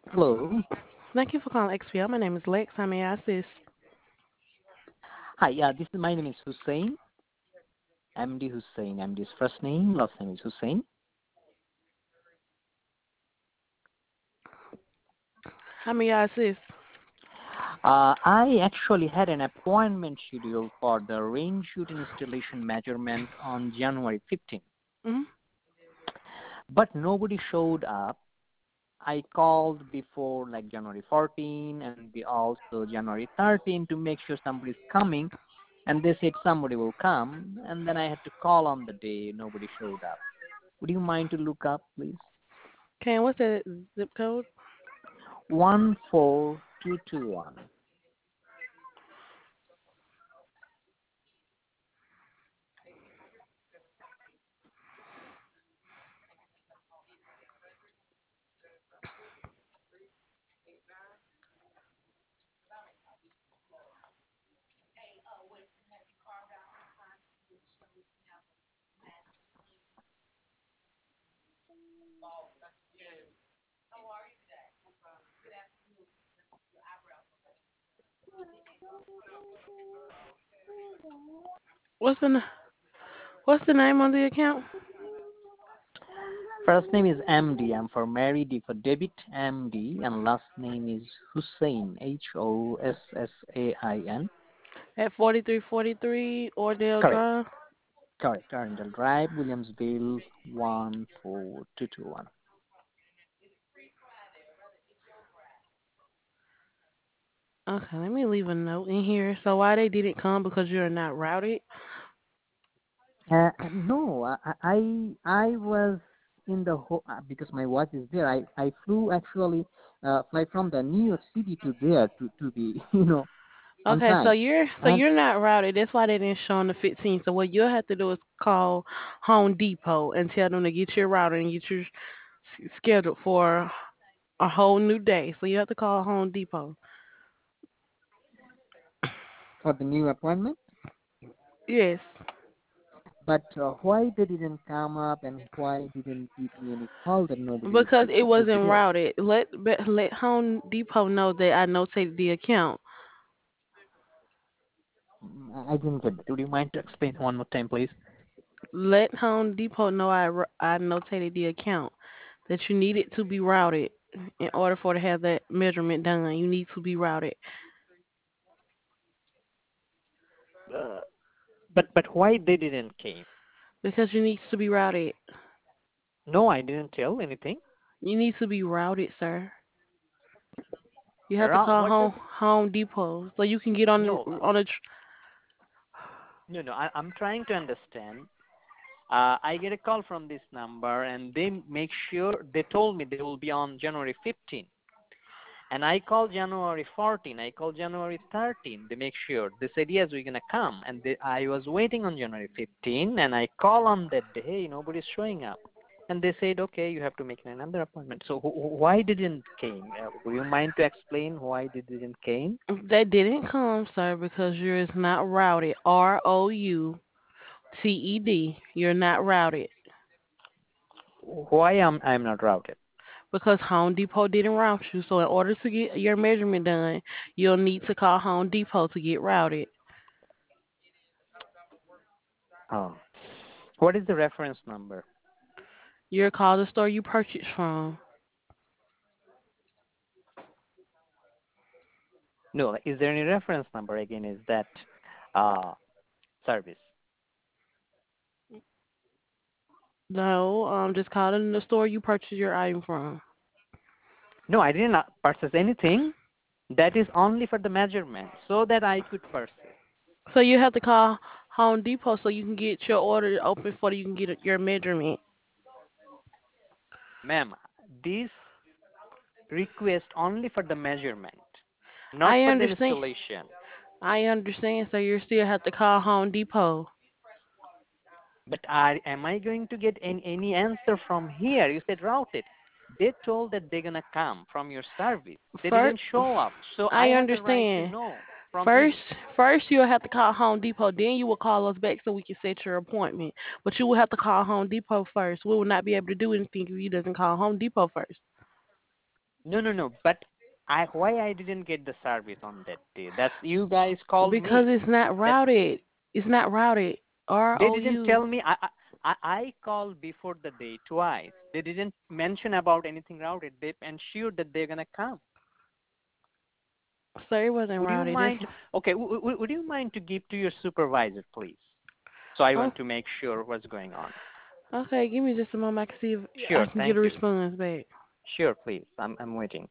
Hello. Thank you for calling XPL. My name is Lex. How may I assist? Hi, this is my name is Hussein. MD Hussein. MD's first name, last name is Hussein. How may I assist? I actually had an appointment scheduled for the rain shoot installation measurement on January 15th, Hmm. but nobody showed up. I called before like January 14 and also January 13 to make sure somebody's coming, and they said somebody will come, and then I had to call on the day. Nobody showed up. Would you mind to look up, please? Okay, what's that zip code? 14221. What's the What's the name on the account? First name is MD. I'm for Mary, D for David, MD, and last name is Hussein, Hossain. At 4343 Ordell Correct, Drive. correct. Arundel Drive, Williamsville, 14221. Okay, let me leave a note in here. So why they didn't come because you're not routed? No, I was in the because my watch is there. I flew actually fly from the New York City to there to be on Okay, so time. And you're not routed. That's why they didn't show on the 15th. So what you'll have to do is call Home Depot and tell them to get your router and get you scheduled for a whole new day. So you have to call Home Depot. for the new appointment. Yes. But why they didn't come up and why didn't give me any call that nobody is Because it will be wasn't there? routed. Let Home Depot know that I notated the account. I didn't get that. Would you mind to explain one more time, please? Let Home Depot know I notated the account that you need it to be routed in order for to have that measurement done. You need to be routed Uh, but why they didn't came? because you need to be routed. No, I didn't tell anything. You need to be routed, sir. You have to call What does Home Depot so you can get no on a. no. I'm trying to understand. I get a call from this number and they make sure they told me they will be on January 15th. And I called January 14, I called January 13. They make sure. They said, yes, we're going to come. And I was waiting on January 15, and I call on that day. Nobody's showing up. And they said, okay, you have to make another appointment. So why didn't came? Would you mind to explain why they didn't came? They didn't come, sir, because yours not routed. ROUTED. You're not routed. Why I'm not routed? Because Home Depot didn't route you. So in order to get your measurement done, you'll need to call Home Depot to get routed. Oh. What is the reference number? You'll call the store you purchased from. No, is there any reference number again? Is that uh, service? No, just call in the store you purchased your item from. No, I didn't purchase anything. That is only for the measurement so that I could purchase. So you have to call Home Depot so you can get your order open for you can get your measurement. Ma'am, this request only for the measurement, not I for the understand. installation. I understand. So you still have to call Home Depot. But am I going to get any answer from here? You said routed. They told that they're gonna come from your service. They First, didn't show up, so I I have the right to understand. know from you. First you'll have to call Home Depot. Then you will call us back so we can set your appointment. But you will have to call Home Depot first. We will not be able to do anything if you doesn't call Home Depot first. No, no, no. But why I didn't get the service on that day? That's you guys called Because me. it's not That routed. It's not routed. they didn't ROU. tell me. I called before the day twice. They didn't mention about anything routed. They ensured that they're gonna come. So it wasn't Would you routed. That's mind? Okay, would you mind to give to your supervisor, please? So I oh, want to make sure what's going on. okay. Give me just a moment. I can see if I Sure, can get a thank you. response back. Sure, please. I'm waiting.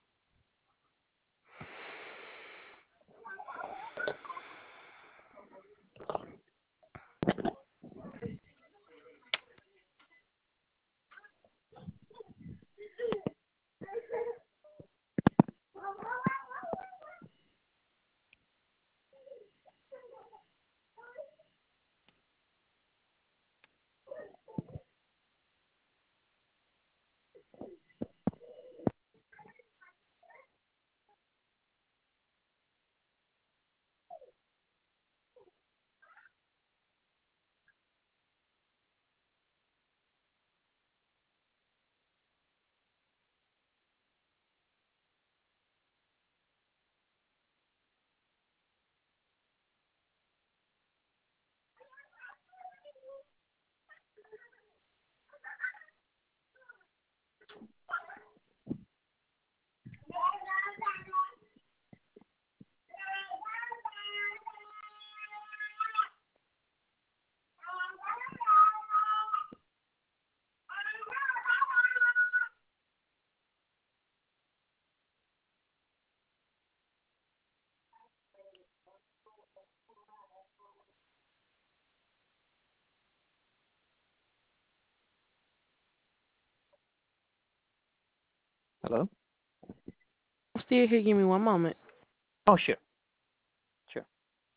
Hello? I'm still here. Give me one moment. Oh, sure, sure.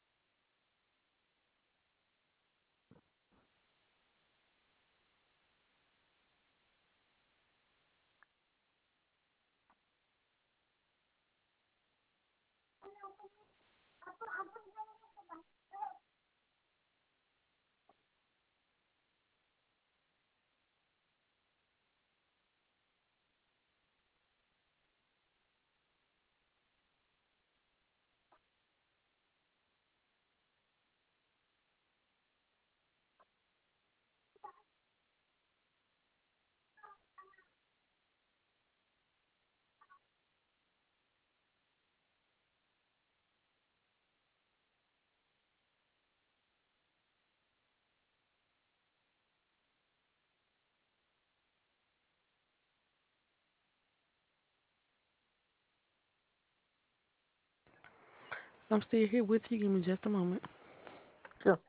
I'm still here with you. Give me just a moment. Sure.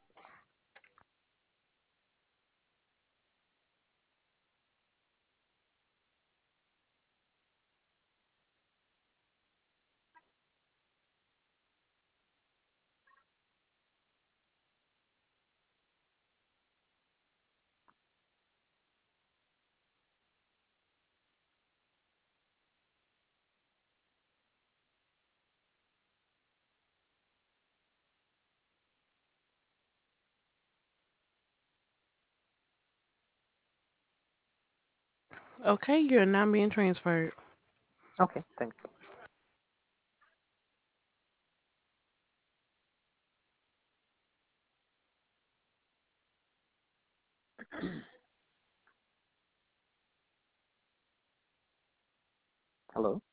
Okay, you're not being transferred. Okay, thanks. Hello?